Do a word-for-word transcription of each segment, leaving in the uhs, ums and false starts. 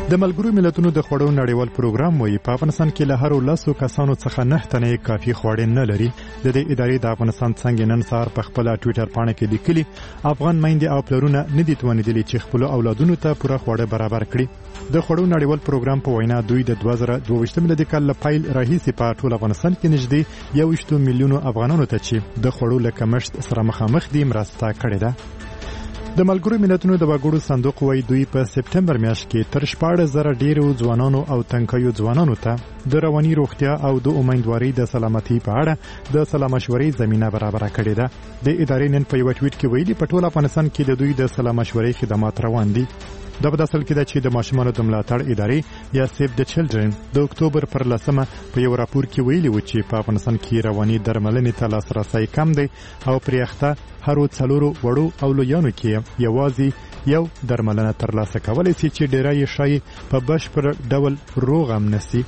د ملګرو ملتونو د خوړو نړیوال پروګرام وایي په افغانستان کې له هر لسو کسانو څخه نه تنه کافي خوړې نه لري. د دې ادارې د افغانستان څنګه نن سهار په خپل ټوئیټر پاڼه کې لیکلي افغان میندې او پلرونه نه دي توانیدلي چې خپل اولادونو ته پوره خوړې برابر کړي. د خوړو نړیوال پروګرام په وینا دوی د دوه زره دوه ویشت میلادي کال له پیل راهیسې په ټول افغانستان کې نږدې یو ویشت میلیونو افغانانو ته چې د خوړو له کمښت سره مخامخ دي مرسته کړې ده. د ملګرو ملتونو د وګړو صندوق وایي دوی په سپټمبر میاشت کې تر شپاړس زره ډیرو ځوانانو او تنکیو ځوانانو ته د رواني روغتیا او د امیدوارۍ د سلامتۍ په اړه د سلا مشورې زمينه برابر کړې ده. د ادارې نن په یو ټویټ کې ویلي په ټول افغانستان کې د دوی د سلا مشورې خدمات روان دي. دا په اصل کې د چې د ماشومانو د ملاتړ ادارې یا سیف د چلډرن د اکتوبر پر لسمه په یو راپور کې ویلي و چې په افغانستان کې رواني درملنې ته لاسرسی کم دی او پرېخته هرو څلورو وړو او لویانو کې یوازې یو درملنه ترلاسه کولی شي چې ډیری یې ښایي په بشپړ ډول روغ هم نشي.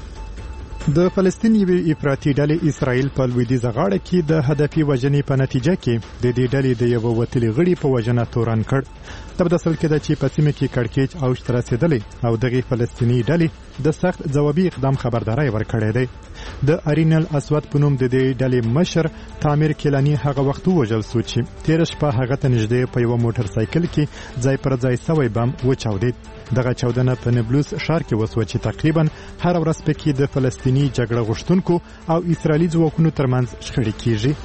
د فلسطین یوې افراطي ډلې اسرائیل په لویدیځه غاړه کې د هدفي وژنې په نتیجه کې د دې ډلې د یو وتلي غړي په وژنه تورن کړ. د بدسل کې د چې په سیمه کې کړکېچ او شتر رسیدلې او دغه فلسطینی ډلې د سخت ځوابي اقدام خبرداري ورکړې ده. د ارینل اسود په نوم د دې ډلې مشر تامر کلانی هغه وخت وژل شو چې تیر شپه هغه ته نږدې په یو موټر سایکل کې ځای پر ځای سوی بم وچاودید. دغه چاودنه په نبلوس ښار کې وسوه چې تقریبا هر ورځ پکې د فلسطینی جګړه غوښتونکو او اسرائیلي ځواکونو ترمنځ شخړې کیږي.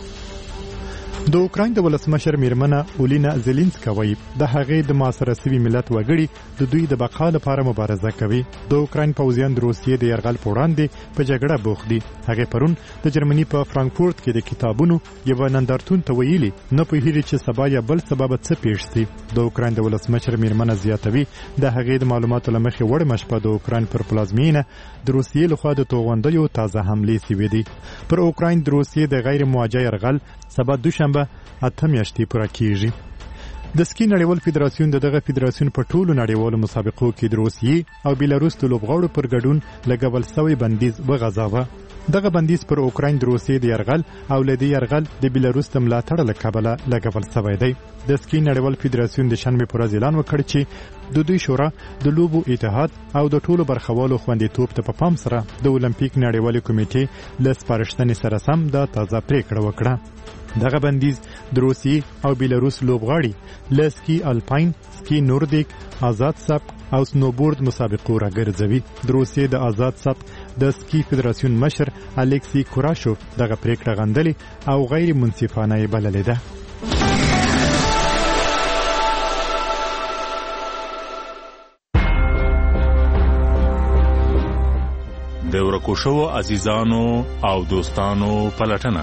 د اوکراین د ولسمشر میرمنه اولینا زيلنسکا وایي د هغې د معاصره سوي ملت وګړي د دوی د بقا لپاره مبارزه کوي. د اوکراین پوځیان د روسیې د یرغل په وړاندې په جګړه بوخت دي. هغې پرون د جرمني په فرانکفورت کې د کتابونو یو نندارتون ته ویلي نه پوهیږي چې سبا یا بل سبب څه پیښ شي. د اوکراین د ولسمشر میرمنه زیاتوي د هغې د معلوماتو لمخې وړ مشپه د اوکراین پر پلازمینه د روسیې لخوا د توغندیو تازه حملې شوې دي. پر اوکراین د روسیې د غیر موجه یرغل سبا دوشنبه اته میاشتې پوره کیږي. د سکی نړیوال فدراسیون دغه فدراسیون په ټولو نړیوالو مسابقو کې د روسیې او بیلاروس د لوبغاړو پر ګډون لګول شوی بندیز وغځاوه. دغه بندیز پر اوکراین د روسیې د یرغل او له دې یرغل د بیلاروس د ملاتړ له کبله لګول شوی دی. د سکی نړیوال فدراسیون د شنبه پر ورځ اعلان وکړ چې د دوی شورا د لوبو اتحاد او د ټولو برخوالو خوندیتوب ته په پام سره د اولمپیک نړیوالې کمیټې له سپارښتنې سره سم د تازه پریکړه وکړه. دغه بندیز د روسیې او بیلاروس لوبغاړي له سکی الپاین، سکی نوردیک، آزاد سبک او سنوبورد مسابقو راګرځوي. د روسیې د آزاد سبک د سکی فدراسیون مشر الکسی کوراشوف دغه پریکړه غندلې او غیر منصفانه یې بللې ده. د ورکو شوو عزیزانو او دوستانو پلټنه.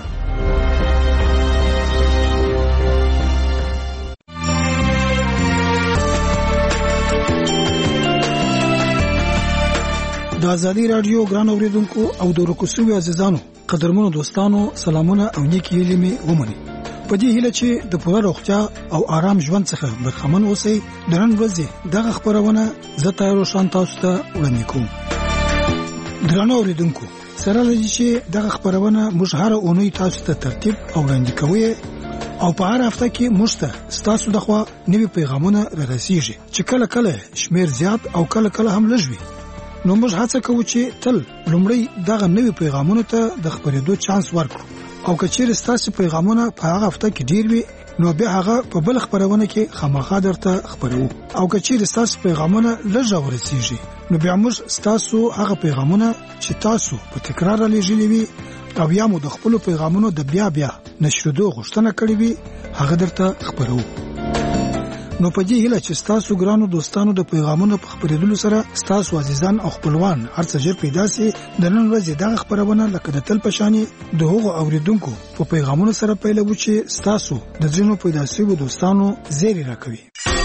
د ازادي رادیو ګران اوریدونکو او د ورکو شوو عزیزانو قدرمنو دوستانو سلامونه او نیکی هیلې مې ومني. په دې هیله چې د پوره روغتیا او آرام ژوند څخه برخمن اوسئ. د نن ورځې دغه خبرونه زه تاسو شان تاسو ته وړاندې کوم. درنو اوریدونکو سره لږ چې دغه خبرونه موږ هر اونۍ تاسو ته ترتیب او وړاندې کوو او په هر هفته کې موږ ته تاسو دغه نوي پیغامونه رارسیږي چې کله کله شمیر زیات او کله کله هم لږ وي. نو موږ هڅه کوو چې تل لومړی دغه نوي پیغامونه ته د خبرېدو چانس ورکړو او که چیرې تاسو پیغامونه په هغه هفته کې ډیر وي نو به هغه په بل خبرونه کې خامخا درته خبرو. او که چیرې تاسو پیغامونه لږ ورسیږي نو بیا موږ تاسو هغه پیغامونه چې تاسو په تکرار لېږلي وي او یا مو د خپل پیغامونو د بیا بیا نشریدو غوښتنه کړې وي هغه درته خبرو. نو په دې هیله چې تاسو ګرانو دوستانو د پیغامونو په خبرېدلو سره تاسو عزیزان او خپلوان هرڅه ژر پیدا سي. د نن ورځې دغه خبرونه لکه د تل پشاني د هغو اوریدونکو په پیغامونو سره پیلوي چې تاسو د ځینو پیدا شویو دوستانو زیری راکوي.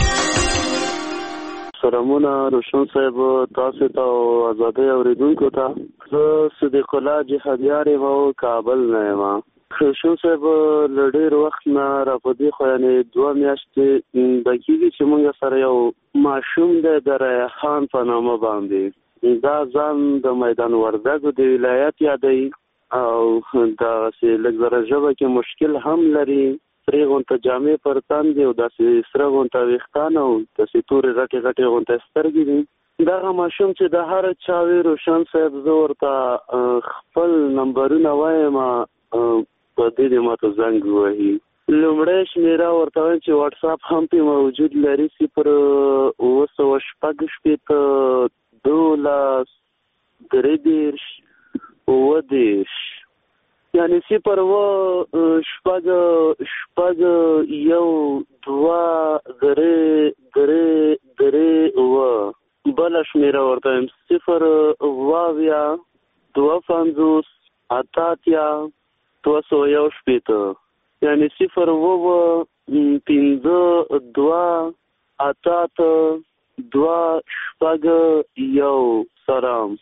سلامونه روشن صاحب تاسو ته او آزادۍ اوریدونکو ته. زه صدیق الله جهادیار یم او کابل نه یم. روشن صاحب له ډېر وخت نه راپدې خو یعنې دوه میاشتې دقیقې چې موږ سره یو ماشوم دی د ریحان په نامه باندې دا ځان د میدان وردګو د ولایت یادوي او داسې لږ زره ژبه کې مشکل هم لري. سرې غونته جامې پر تن دي او داسې سره غونته ویښتان او داسې تورې غټې غټې غونته سترګې دي. دغه ماشوم چې د هر چا وی روشن صاحب زه ورته خپل نمبرونه وایم په دې دې ماته زنګ وهي. لومړی شمیره ورته وایم چې واتس اپ هم پې موجود لري صفر اوه سوه شپږ شپېته دولس درې دېرش اوه دېرش یعنې صفر اوه شپږ شپږ یو دوه درې درې درې اوه. بله شمیره ورته وایم صفر اوه اویا دوه پنځوس اته اتیا دوه سوه یو شپېته یعنی صفر اوه پنځه دوه اته اته دوه شپږ یو. سلام.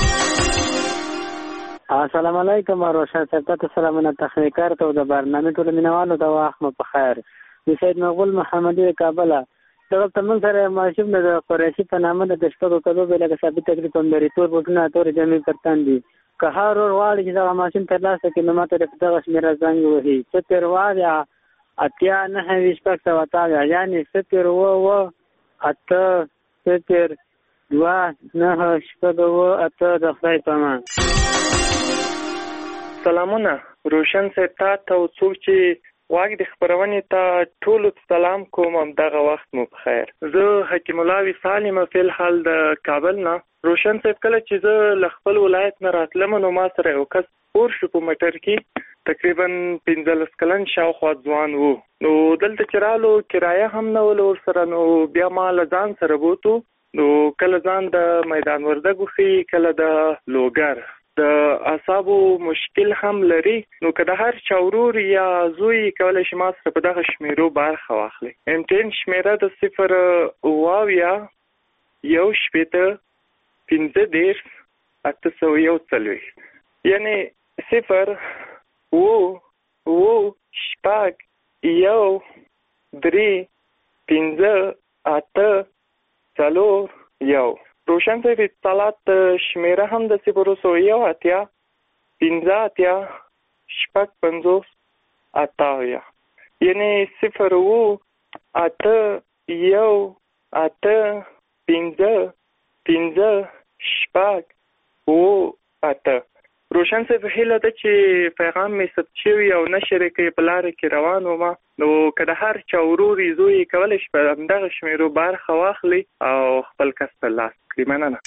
السلام علیکم روشن صاحب، تاسو سلامونه تخنیکار ته د برنامه ټول مینوالو ته وخت مو په خیر. د سید مقبول محمدي کابل دغه تمن سره ماشوم د قریشي په نامه د شپږو کلو بل کې ثابت تکلیف هم لري. تور بوټونه تور جامې پرتان دي. که هر ور واړي چې دا ماشوم ترلاسه کړي نو ماته دغه شمیره زنګ وهي صفر وایا اتیا نه ویش پک سو اتا یعنی صفر و و اته صفر دوه نه شپږ و اته د خدای په امان. سلامونه روشن صاحب، تا ته څوک چې واګ د خبرونې ته ټولو سلام کوم. دغه وخت مو په خیر. زه حکیم الله وصال یم فی الحال د کابل نه. روشن صاحب، کله چې زه له خپل ولایت نه راتلم نو ما سره یو کس پور شو په موټر کې، تقریبا پنځلس کلن شاوخوا ځوان و. نو دلته چې رالو کرایه هم نه ول ورسره، نو بیا ما له ځان سره بوتو. نو کله ځان د میدان وردګو ښي، کله د لوګر. د اعصابو مشکل هم لري، نو که د هر چا ورور یا زوی کولی شي ما سره په دغه شمیرو برخه واخلي. امتحان شمیره د صفر اوه اویا یو شپېته پنځه دېرش اته سوه یو څلوېښت یعنې صفر اوه اوه شپږ یو درې پنځه اته څلور یو. روشن صاحب، اتصالات شمیره هم د صفر سوه یو اتیا پنځه اتیا شپږ پنځوس اته اویا یعنې صفر اوه اته یو اته پنځه پنځه شپږ اوه اته. روشن صاحب، هیله ده چې پیغام مې ثبت شوي او نشر یې په لاره کې روان وم، نو که د هر چا ورور زوی کولی شي په همدغه شمیرو برخه واخلي او خپل کس ترلاسه کړي. مننه.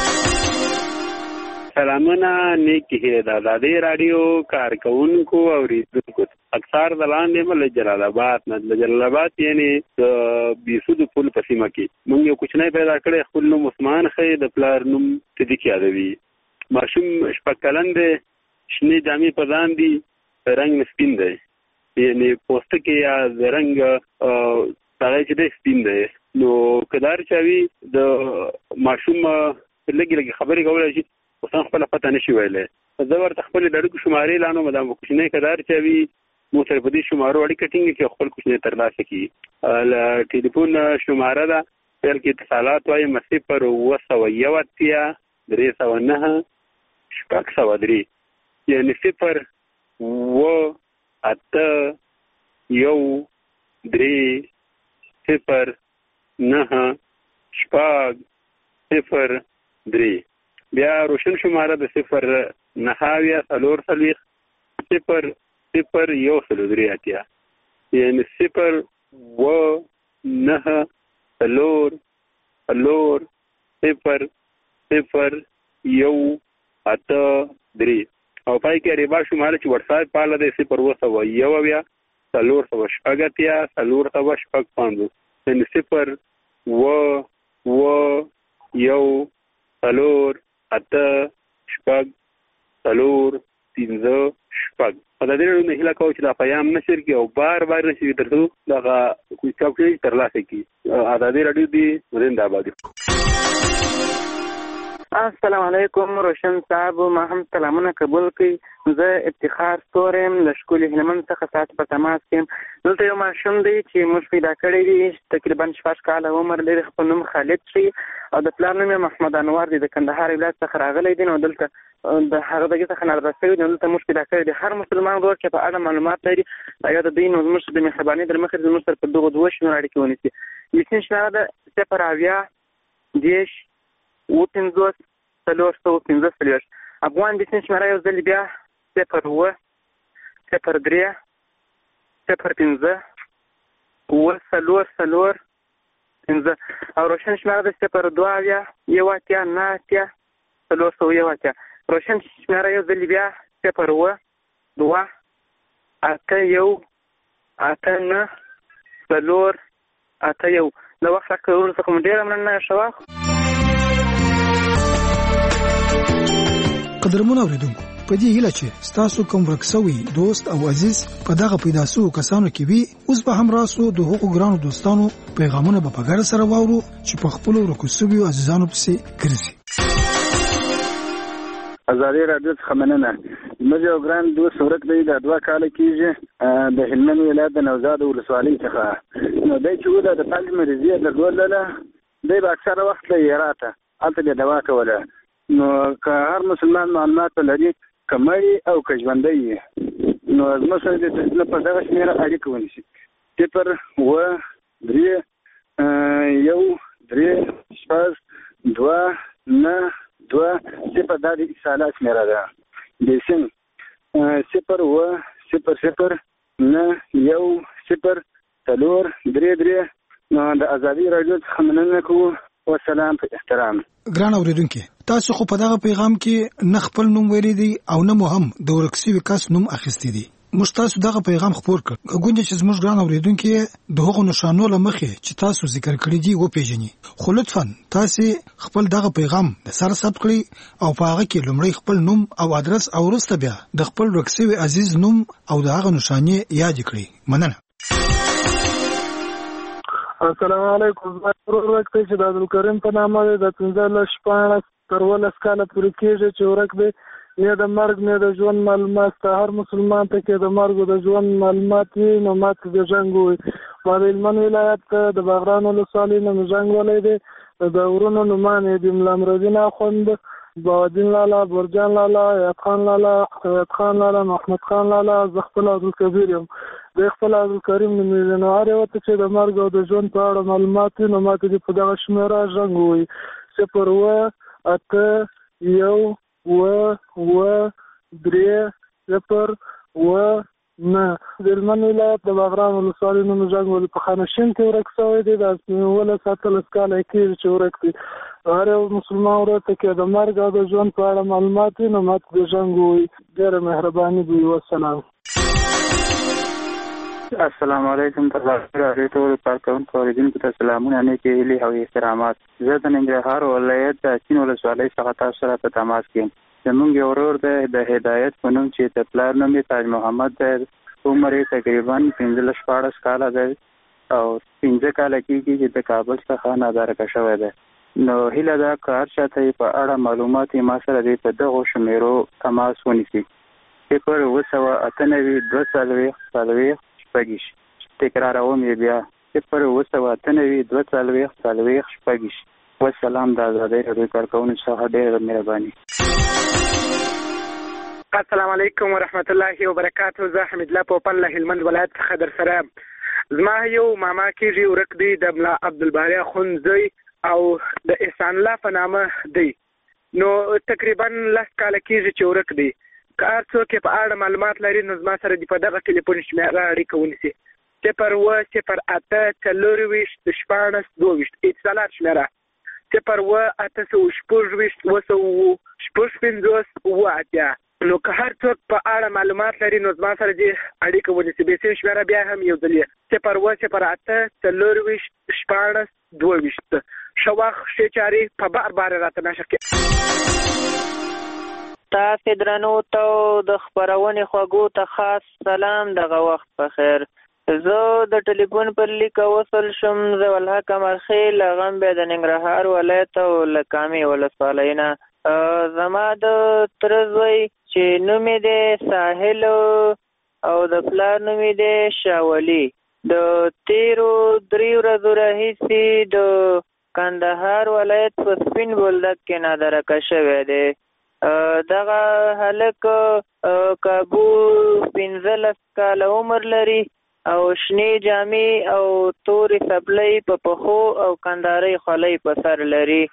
سلامونه، نیکې هیلې د ازادۍ راډیو کارکوونکو او اوریدونکو. اکثر د لاندې م له جلال آباد نه. د جلال آباد یعنې د بیسودو پل په سیمه کې موږ یو کوچنی پیدا کړی. خپل نوم عثمان ښیي، د پلار نوم صدیق یادوي. ماشوم شپږ کلن دی، شنې جامې په ځان دي، رنګ نه سپین دی، یعنې پوستکی یا د رنګ هغه چې دی سپین دی. نو که د هر چا وي د ماشوم لږې لږې خبرې کولی شي، اوس هم خپله پته نه شي ویلی. زه ورته خپلې د اړیکو شمارې لانم، دا کوچنی که د هر چا وي موږ سره په دې شمارو اړیکه ټینګه کړي او خپل کوچنی ترلاسه کړي. له ټلیفون شماره ده پیل کې اتصالات وایم صفر اوه سوه یو اتیا درې سوه نهه شپږ سوه درې یعنې صفر اوه اته یو درې صفر نهه شپږ صفر درې. بیا روشن شماره د صفر نهه اویا څلور څلوېښت صفر صفر یو څلور درې اتیا یعنې صفر اوه نهه څلور څلور صفر صفر یو اته درې او پای کې ریبا شماره چې وټساپ پاله دی صفر اوه سوه یو اویا څلور سوه شپږ اتیا څلور سوه شپږ پنځوس یعنې صفر اوه اوه یو څلور اته شپږ څلور پنځه شپږ. په دې ډول نه هیله کوو چې دا پیام نشر کړي او بار بار نشي تر څو دغه کوچ ترلاسه کړي. ازادي راډیو دی زنده باد. السلام علیکم روشن صاحب، ما هم سلامونه قبول کړئ. زه افتخار ستوری یم له ښکلي هلمند څخه ستاسو په تماس کې یم. دلته یو ماشوم دی چې موږ پیدا کړی دی، تقریبا شپږ کاله عمر لري. خپل نوم خالد شي او د پلار نوم یې محمد انور دی. د کندهار ولایت څخه راغلی دی، نو دلته د هغه دغې څخه ناربه شوي دی. نو دلته موږ پیدا کړی دی. هر مسلمان ورور چې په اړه معلومات لري یا د دوی نو زموږ د مهربانۍ در مخې زموږ سره په دغو دوو شنو اړیکې ونیسي. لیسین شماره ده صفر اویا دېرش اوه پنځوس څلور سوه پنځه څلوېښت. افغان بېسیم شمېره یو ځل بیا صفر اوه صفر درې صفر پنځه اوه څلور څلور پنځه او روشن شمېره د صفر دوه اویا یو اتیا نهه اتیا څلور سوه یو اتیا. روشن شمېره یو ځل بیا صفر اوه دوه اته یو اته نه څلور اته یو. د وخت راکړلو څخه مو ډېره مننه. ښه وخت. قدرمنو اورېدونکو، په دې هیله چې ستاسو کوم ورک سوي دوست او عزیز په دغه پیدا سوو کسانو کې وي، اوس به هم راسو د هغو ګرانو دوستانو پیغامونه به په ګډه سره واورو چې په خپلو ورکو سویو عزیزانو پسې ګرځي. ازادي راډیو څخه مننه. زموږ یو ګران دوست ورک دی، دا دوه کاله کېږي د هلمند ولایت د نوزاد ولسوالۍ څخه. نو دی چې وله د قلب مریضي یې درلودله، دی به اکثره وخت له هراته هلته به دوا کوله. نو که هر مسلمان معلومات لري، که مړی او که ژوندی یې، نو زموږ سره د تسلیمه په دغه شمېره اړیکه ونیسي. صفر اوه درې یو درې شپږ دوه نه دوه صفر. دا د اتصالات شمېره ده. بېسیم صفر اوه صفر صفر نه یو صفر څلور درې درې. نو د ازادي راډیو څخه مننه کوو. والسلام په احترام. ګران اورېدونکي، تاسو خو په دغه پیغام کې نه خپل نوم ویلی دی او نه مو هم د ورک سوي کس نوم اخیستی دی. موږ تاسو دغه پیغام خپور کړ ګوندې چې زموږ ګران اورېدونکي د هغو نښانو له مخې چې تاسو ذکر کړي دي وپېژني. خو لطفا تاسې خپل دغه پیغام د سره ثبت کړئ او په هغه کې لومړی خپل نوم او ادرس او وروسته بیا د خپل ورک سوي عزیز نوم او د هغه نښانې یاد کړئ. مننه. السلام علیکم. زما ورور ورک دی چې د عبدالکریم په نامه دی، د پنځلس شپاړس تر اوولس کاله پورې کېږي چې ورک دی. نه د مرګ نه د ژوند معلومات ته هر مسلمان ته کې د مرګ او د ژوند معلومات وي، نو ما ته د جنګ وي. ما د هلمند ولایت د باغران ولسوالۍ نه جنګ ولی دی. د ورونو نومان یې د ملا امرالدین اخوند، بهادین لالا، برجان لالا، ایاد خان لالا، ایاد خان لالا، محمد خان لالا. زه خپل عبدالکبیر یم. د خپل عبدالکریم نومېږي. نو هر یوه ته چې د مرګ او د ژوند په اړه معلومات وي، نو ما ته دې په دغه شمېره ژغ ووایي. صفر اوه اته یو اوه اوه درې صفر اوه نه. د هلمند ولایت د باغران ولسوالۍ نوم ژغ ولي په خانشین کې ورک شوی دی. د اوولس اتلس کاله یې کېږي چې ورک دی. هر یو مسلمان ورور ته کې د مرګ او د ژوند په اړه معلومات وي، نو ما ته دې ژغ ووایي. ډېره مهرباني به وي. والسلام. السلام علیکم. تاسو راځي ټول کارکونکو اوریدونکو ته سلامونه، نیکې هیلې او احترامات. زه د ننګرهار ولایت د سین ولسوالۍ څخه تاسو سره په تماس کې یم. زموږ یو ورور دی د هدایت په نوم چې د پلار نوم یې تاج محمد دی. عمر یې تقریبا پنځلس شپاړس کاله دی او پنځه کاله کېږي چې د کابل څخه نادارکه شوی دی. نو هیله ده که هر چا ته په اړه معلومات یې ما سره دی په دغو شمېرو تماس ونیسي. صفر اوه سوه اته نوي دوه څلوېښت څلوېښت شپږ. تکراروم یې بیا، صفر اوه سوه اته نوي دوه څلوېښت څلوېښت شپږ. والسلام. د ازادۍ راډیو کارکوونکو څخه ډېره مهرباني. السلام علیکم ورحمت الله وبرکاته. زه حمید الله پوپل له هلمند ولایت څخه در سره. زما یو ماما کېږي ورک دی، د ملا عبدالباري اخوند زوی او د احسان الله په نامه دی. نو تقریبا لس کاله کېږي چې ورک دی. که هر څوک په اړه معلومات لري، نو زما سره د په دغه ټلیفون شمېره اړیکه ونیسي. صفر اوه صفر اته څلورویشت شپاړس دوه ویشت. اتصالات شمېره صفر اوه اته سوه شپږ ویشت اوه سوه شپږ پنځوس اوه اتیا. نو که هر څوک په اړه معلومات لري، نو زما سره دې اړیکه ونیسي. بېسیم شمېره بیا هم یو ځل صفر اوه صفر اته څلورویشت شپاړس دوه ویشت. ښه وخت، ښې چارې په بار بار راته نشر کړي. تاسې درنو ته د خپرونې خوږو ته خاص سلام. دغه وخت په خیر. زه د ټلیفون پر لیکه وصل شم. زه والحق مرخیل غم بیا د ننګرهار ولایت او له کامې ولسوالۍ نه. زما د تره زوی چې نوم یې دی ساحل او د پلار نوم یې دی شاولي، د تیرو درې ورځو راهیسې د کندهار ولایت په سپین بولدک کې نادارکه شوی دی. دغه هلک کابو پنځلس کاله عمر لري او شنې جامې او تورې سپلۍ په پښو او کندارۍ خولۍ په سر لري.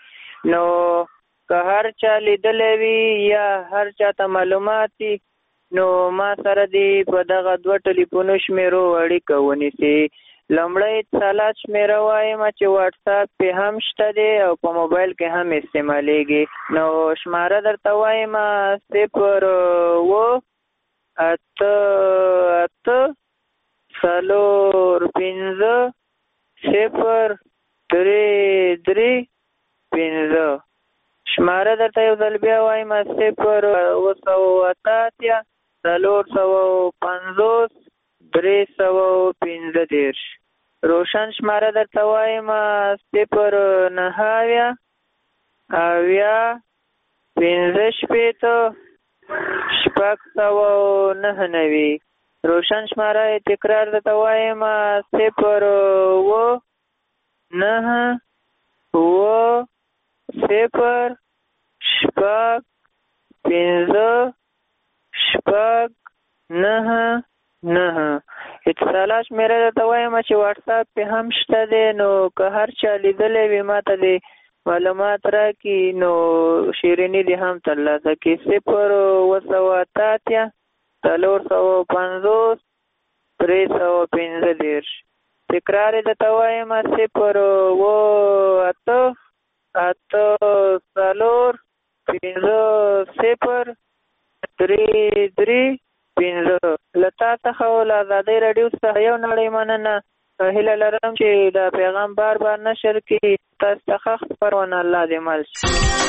نو که هر چا لیدلی وي یا هر چا ته معلومات دي نو ما سره دې په دغه دوه ټلیفونو شمیرو اړیکه ونیسي. لومړی اتصالات شمیره وایم چې واټساپ پې هم شته دی او په موبایل کې هم استعمالیږي. نو شماره درته وایم صفر اوه اته اته څلور پنځه صفر درې درې پنځه. شماره درته یو ځل بیا وایم صفر اوه سوه اته اتیا څلور سوه پنځوس درې سوه پنځه دېرش. روشن شماره درته وایم صفر نهه اویا اویا پنځه شپېته شپږ سوه نهه نوي. روشن شماره تکرار درته وایم صفر اوه نهه اوه صفر شپږ پنځه شپږ نهه نهه. اتصالات شمیره درته وایم چې واټساپ پې هم شته دی. نو که هر چا لیدلی وي ما ته دې معلومات راکړي نو شیریني دې هم ترلاسه کړي. صفر اوه سوه اته اتیا څلور سوه پنځوس درې سوه پنځه دېرش. تکرار یې درته وایم صفر اوه اته اته څلور پنځه صفر درې درې پنځه. له تا څخه او له ازادۍ راډیو څخه یو نړۍ مننه. هیله لرم چې دا پیغام بار بار نشر کړي. تاسو ته ښه خپرونه الله دې مل شي.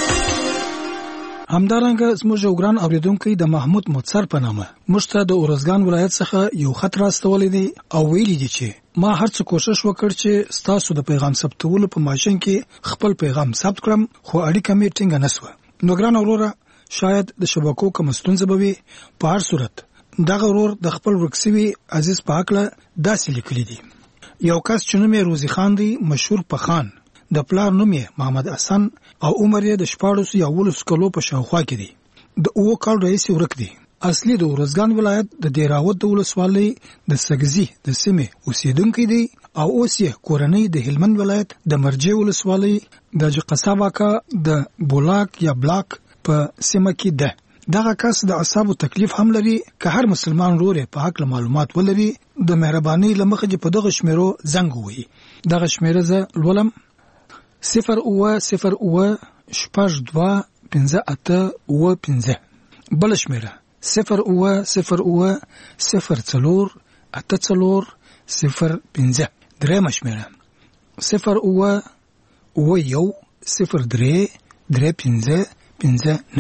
همدارنګه زموږ یو ګران اورېدونکی د محمود متصر په نامه موږ ته د ارزګان ولایت څخه یو خط راستولی دی او ویلي دي چې ما هر څه کوشش وکړ چې ستاسو د پیغام ثبتولو په ماشین کې خپل پیغام ثبت کړم خو اړیکه مې ټینګه نه سوه. نو ګران وروره شاید د شبکو کومه ستونزه به وي. په هر صورت دغه ورور د خپل ورک سوي عزیز په هکله داسې لیکلي دي. یو کس چې نوم یې روزي خان دی مشهور پخان د پلار نوم یې محمد حسن او عمر یې د شپاړسو یا اوولسو کلو په شاوخوا کې دی. د اوو کال رئیس ورک دی. اصلي د ارزګان ولایت د دیراوت د ولسوالۍ د سګزي د سیمې اوسیدونکی دی او اوس یې کورنۍ د هلمند ولایت د مرجې ولسوالۍ د قصاباکا د بولاک یا بلاک په سیمه کې ده. دغه کس د اعصابو تکلیف هم لري. که هر مسلمان ورور په حق معلومات ولري د مهرباني لمخه په دغه شمیرو زنګ ووهي. دغه شمیره زه لولم صفر اوه صفر اوه شپږ دوه پنځه اته اوه پنځه. بل شمیره صفر اوه صفر اوه صفر څلور اته څلور صفر پنځه. درېیمه شمیره صفر اوه اوه یو صفر درې درې پنځه پنځه نه.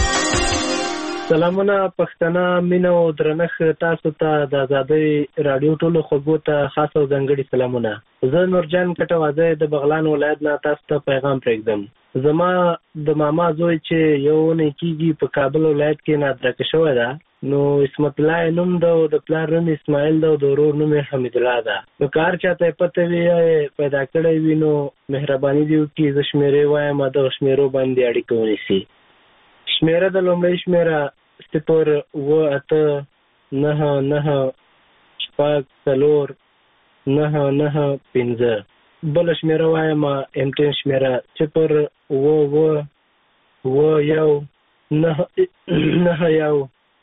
سلامونه پښتنه مینه او درنښت تاسو ته د ازادۍ راډیو ټولو خوږو ته خاص او ځانګړي سلامونه. زه نورجان کټوازی د بغلان ولایت نه تاسو ته پیغام پرېږدم. زما د ماما زوی چې یو اونۍ کېږي په کابل ولایت کې نادرکه شوی ده. نو اسمت الله نوم ده او د پلار نوم اسماعیل ده او د ورور نوم حمید الله ده. نو که هر چاته یې پته وي پیدا کړی وي نو مهرباني دې وکړي زه شمېرې وایم دغه شمېرو باندې اړیکه ونیسي. شمېره د لومړۍ شمېره صفر اوه اته نهه نهه شپږ څلور نهه نهه پنځه. بله شمېره وایم امټین شمېره صفر اوه اوه اوه یو نهه نهه یو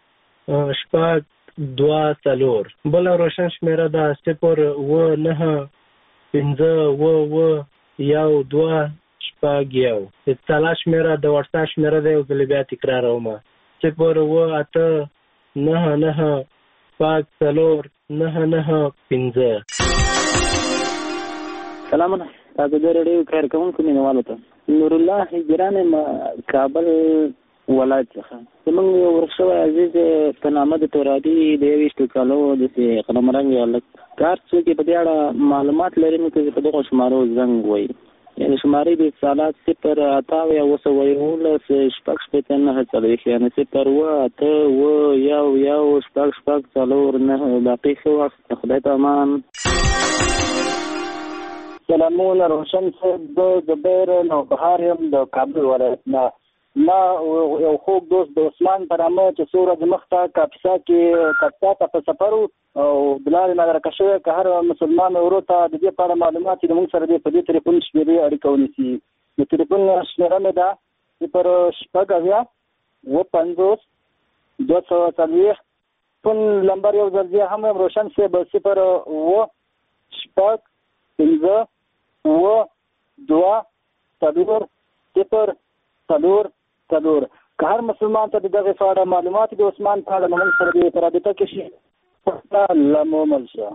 شپږ دوه څلور. بله روشن شمېره ده صفر اوه نهه پنځه اوه اوه یو دوه شپږ یو. اتصالات شمېره د واټساپ شمېره ده یو ځل بیا تکراروم صفر اوه اته نهه نهه شپږ څلور نهه نهه پنځه. سلامونه تاسو د راډیو کارکوونکو مینوالو ته نور الله هجران کابل ولایت څخه زموږ یو ورک شوی عزیز په نامه د تورادي د یویشتو کالو داسې قلمرنګ هلک که هر څوک یې په دې اړه معلومات لري نو که په دغو شمارو زنګ ووایي. یعنې شمارې د اتصالات صفر اته اویا اوه سوه یولس شپږ شپېته نهه څلوېښت یعنې صفر اوه اته اوه یو یو شپږ شپږ څلور نهه. باقي ښه وخت خدای ته امان. سلامونه روشن صاحب زه زبیر نوبهار یم د کابل ولایت نه. ما یو خوږ دوست د عثمان په نامه چې څو ورځې مخته کاپیسا کې کاپیسا ته په سفر و او د لارې نادرکه شوی که هر مسلمان ورور ته د دې په اړه معلومات چې د موږ سره دی په دې تلیفون شمېرې اړیکه ونیسي د ټلیفون شمیره مې ده صفر شپږ اویا اووه پنځوس دوه سوه څلوېښت. فون نمبر یو ځل بیا هم وایم روشن صاحب صفر اووه شپږ پنځه اووه دوه څلور صفر څلور څلور. که هر مسلمان ته د دغې په اړه معلومات د عثمان په اړه نو موږ سره دې په رابطه کې شي. لمومل شه.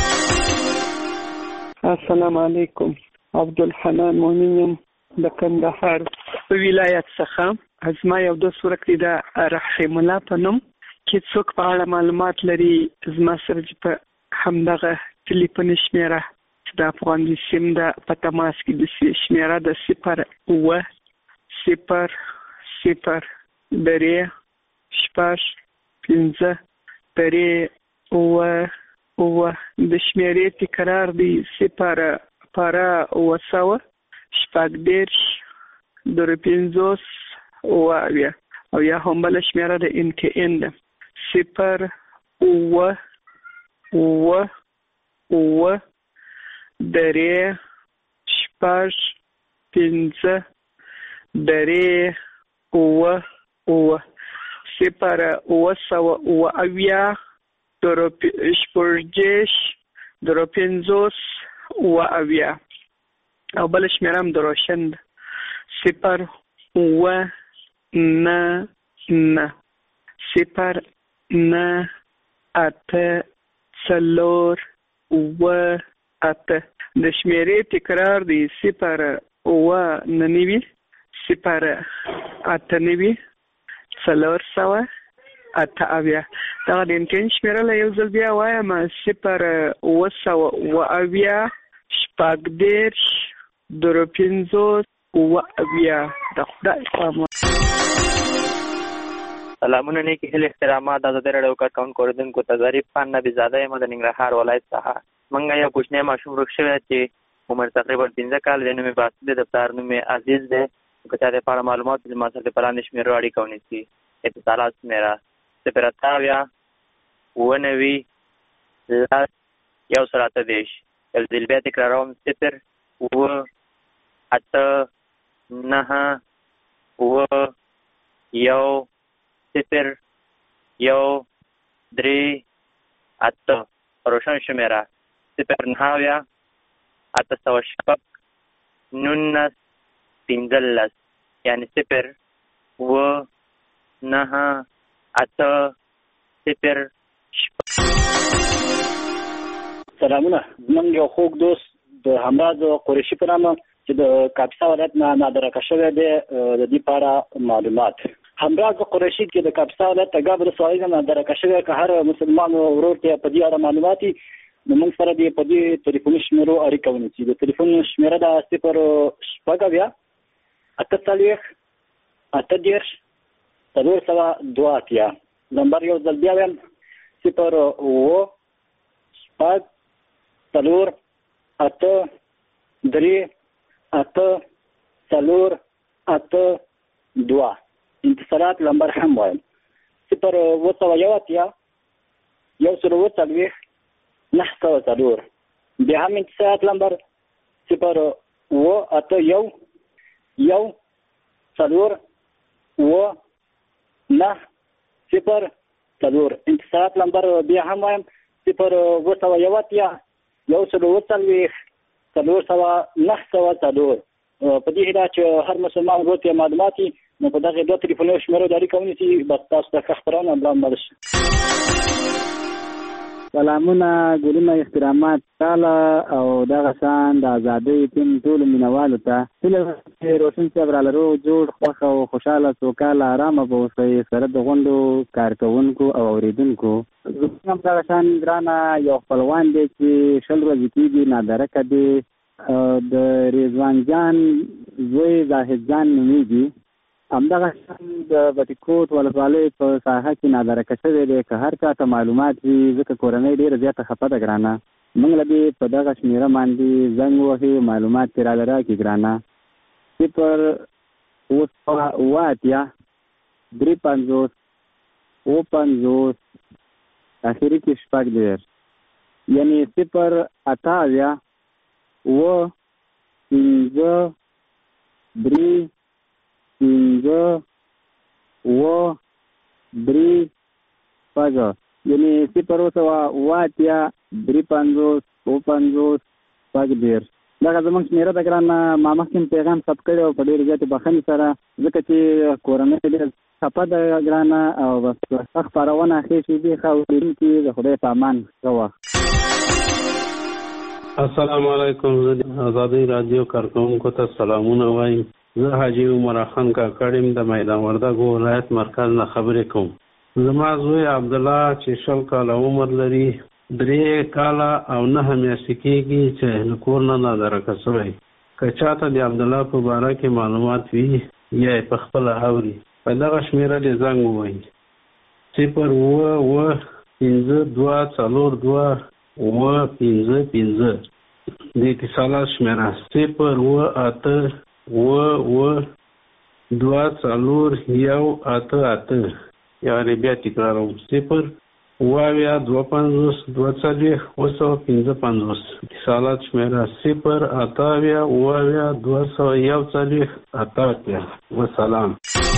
السلام علیکم. عبدالحنان مؤمن یم د کندهار ولایت څخه. زما یو دوست ورک دی د رحیم الله په نوم چې څوک په اړه معلومات لري زما سره چې په همدغه ټلیفون شمیره چې د افغان د سیم د په تماس کې د شمیره د صفر اووه صفر صفر درې شپږ پنځه درې اووه اووه. د شمیرې تکرار دی صفر پاره اووه سوه شپږ دېرش درې پنځوس اووه اویا. او یا هم بله شمیره د ان کې ان ده صفر اووه اووه اووه درې شپږ پنځه درې اووه اووه. صفر اووه سوه اووه اویا درې شپږ دېرش درې پنځوس اووه اویا. او بله شمیره هم د روشن ده صفر اووه نه نه صفر نه اته څلور اووه اته. د شمیرې تکرار دی صفر اووه نه نوي صفر اته نوي څلور سوه اته اویا. دغه د امکان شمیره له یو ځل بیا وایم صفر اووه سوه اووه اویا شپږ دېرش درې پنځوس اووه اویا. د خدای په امان. سلامونه نیکی هیلې احترامات. د ازادۍ راډیو کارکوونکو اورېدونکو ته ظریف خان نبي زاده یم د ننګرهار ولایت څخه. موږ یو کوچنی ماشوم ورک شوی چې عمر تقریبا پنځه کال دی. نوم یې باسط دی. د پلار نوم یې عزیز دی. که چا د په اړه معلومات وي زما سره د په لاندې شمېرو اړیکه ونیسي. اتصالات شمېره صفر اته اویا اووه نوي لس یو سل اته دېرش. یو ځل بیا تکراروم صفر اووه اته نهه اووه یو صفر یو درې اته. روشن شمیره صفر نهه اویا اته سوه شپږ نولس پنځلس. یعنې صفر اووه نهه اته صفر شپږ. سلامونه. زموږ یو خوږ دوست د همراز قریشي په نامه چې د کاپیسا ولایت نه نادرکه شوی دی د دې په اړه معلومات. همراز قریشي چې د کاپیسا ولایت تګاب ولسوالۍ نه نادرکه شوی که هر مسلمان ورور ته په دې اړه معلومات وي نو موږ سره دې په دې ټلیفوني شمیرو اړیکه ونیسي. د ټلیفون شمیره ده صفر شپږ اویا اته څلوېښت اته دېرش څلور سوه دوه اتیا. نمبر یو ځل بیا وایم صفر اووه شپږ څلور اته درې اته څلور اته دوه. انتصارات نمبر هم وایم صفر اووه سوه یو اتیا یو سل اووه څلوېښت نهه سوه څلور. بیا هم انتصارات نمبر صفر اووه اته یو یو څلور اووه نهه صفر څلور. انتصارات نمبر بیا هم وایم صفر اووه سوه یو اتیا یو سل اووه څلوېښت څلور سوه نهه سوه څلور. په دې هیله چې هر مسلمان ورور ته معلومات وي نو په دغه دوه ټلیفوني شمیرو د اړیکه ونیسي. بس تاسو ته ښه خپرونه الله مل شي. سلامونه ګلونه احترامات تعالی او دغه شان د ازادۍ ټیم ټولو مینوالو ته هیله چې روشن صاحب را لرو جوړ خوښ او خوشحاله سوکاله ارامه به اوسئ سره د غونډو کارکوونکو او اورېدونکو. زموږ هم دغه شان ګرانه یو خپلوان دی چې شل ورځې کېږي نادرکه دی. د رضوان جان زوی زاهد جان نومیږي. همدغه شان د بټي کوټ ولسوالۍ په ساحه کې نادرکه شوی دی. که هر چا ته معلومات وي ځکه کورنۍ ډېره زیاته خفه ده ګرانه موږ له دې په دغه شمېره باندې زنګ وهي معلومات ترې راله راکړي ګرانه. صفر اووه سوه اووه اتیا درې پنځوس اووه پنځوس اخري کې شپږ دېرش. یعنې صفر اته اویا اووه پنځه درې پنځه اوه درې شپږ یعنې صفر اوه سوه اوه اتیا درې پنځوس اوه پنځوس شپږ دېرش دغه زموږ شمېره ده ګرانه. ما مخکې پیغام ثبت کړی او په ډېرې زیاتې بښنې سره ځکه چې کورنۍ ډېره خفه ده ګرانه او بس ښه خپرونه ښې شېبې ښه اورېدونکي د خدای په امان ښه وخت. السلام علیکم. زه د ازادۍ راډیو کارکوونکو ته سلامونه وایم. زه حاجي عمر خان کاکړ یم د میدان وردګو ولایت مرکز نه خبرې کوم. زما زوی عبدالله چې شل کاله عمر لري درې کاله او نهه میاشتې کېږي چې له کور نه نادرکه شوی. که چاته د عبدالله په باره کې معلومات وي یا یې په خپله اوري په دغه شمېره دې زنګ ووایي صفر اوه اوه پنځه دوه څلور دوه اوه پنځه پنځه. د اتصالات شمېره صفر اوه اته اوه اوه دوه څلور یو اته اته. یعنې بیا تکراروم صفر اوه اویا دوه پنځوس دوه څلوېښت اوه سوه پنځه پنځوس. اتصالات شمېره صفر اته اویا اوه اویا دوه سوه یو څلوېښت اته اتیا. وسلام.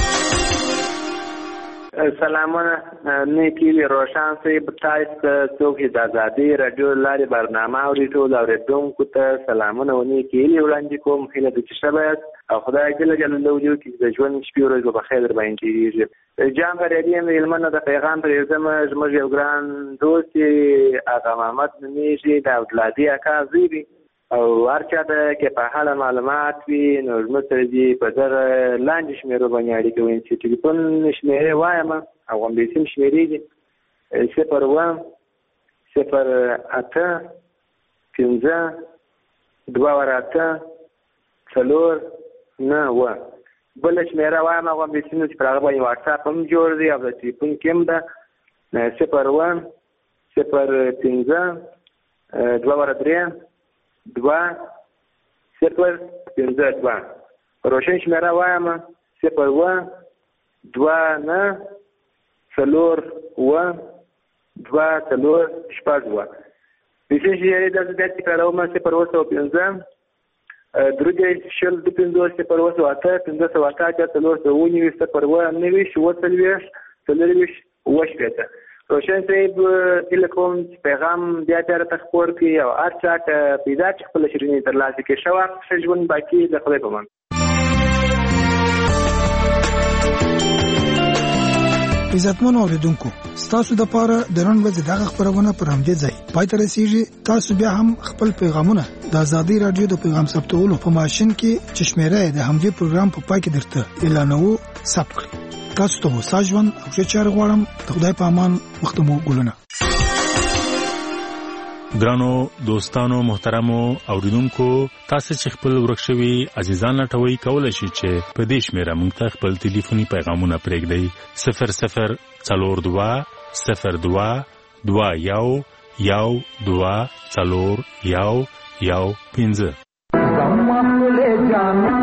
سلامونه. نیکی روشن صاحب تاسو څوک د ازادۍ راډیو لارې برنامه اوري ټول اورېدونکو ته سلامونه و نیکي وړاندې کوم. هیله ده چې ښه باید او خدای جل جلاله وکړي د ژوند شپې ورځې به په خیر در باندې تېرېږي. جان غریبي یم د هلمند نه د پیغام پرېږدم. زموږ یو ګران دوست آغا محمد نومېږي د عبدالهادي اکا زوی دی او هر چا ته کې په حاله معلومات وي نو زموږ سره دې په دغه لاندې شمېرو باندې اړیکه ونیسي. ټلیفون شمېرې وایم او همدې سیم شمېرې دي صفر اوه صفر اته پنځه دوه ور اته څلور نه اوه. بله شمېره وایم هغه همدې سیم چې پر هغه باندې واټساپ هم جوړ دی او د ټلیفون کې هم ده صفر اوه صفر پنځه دوه ور درې دوه صفر پنځه دوه. روشن شمېره وایم صفر اوه دوه نه څلور اوه دوه څلور شپږ اوه. پیسې شمېرې داسې بیا تکراروم صفر اوه سوه پنځه درې دېرش شل دوه پنځوس صفر اوه سوه اته پنځه سوه اته اتیا څلور سوه اووه نوي صفر اوه نوي اووه څلوېښت څلورویشت اووه شپېته. روشن صاحب هیله کوم چې پیغام بیا بیا راته خپور کړي او هر چا ته پیدا چې خپله شیریني ترلاسه کړي. ښه وخت ښه ژوند باقي د خدای په امان. عزتمنو اوریدونکو ستاسو د پاره د نن ورځې دغه خبرونه پر همدې ځای پای ته رسیږي. تاسو بیا هم خپل پیغامونه د ازادۍ راډیو د پیغام ثبتولو په ماشين کې چې شمیره د همدې پروګرام په پای کې درته اعلانوو ثبت کړئ. تاسو ته وسه ژوند او ښه چاره غواړم. د خدای په امان. مختمو ګلونه. ګرانو دوستانو محترمو اوریدونکو تاسو چې خپل ورکشوي عزیزان لټوي کولای شي چې په دې شمیره موږ ته خپل ټلیفوني پیغامونه پرېږدئ صفر صفر څلور دوه صفر دوه دوه یو یو دوه څلور یو یو پنځه.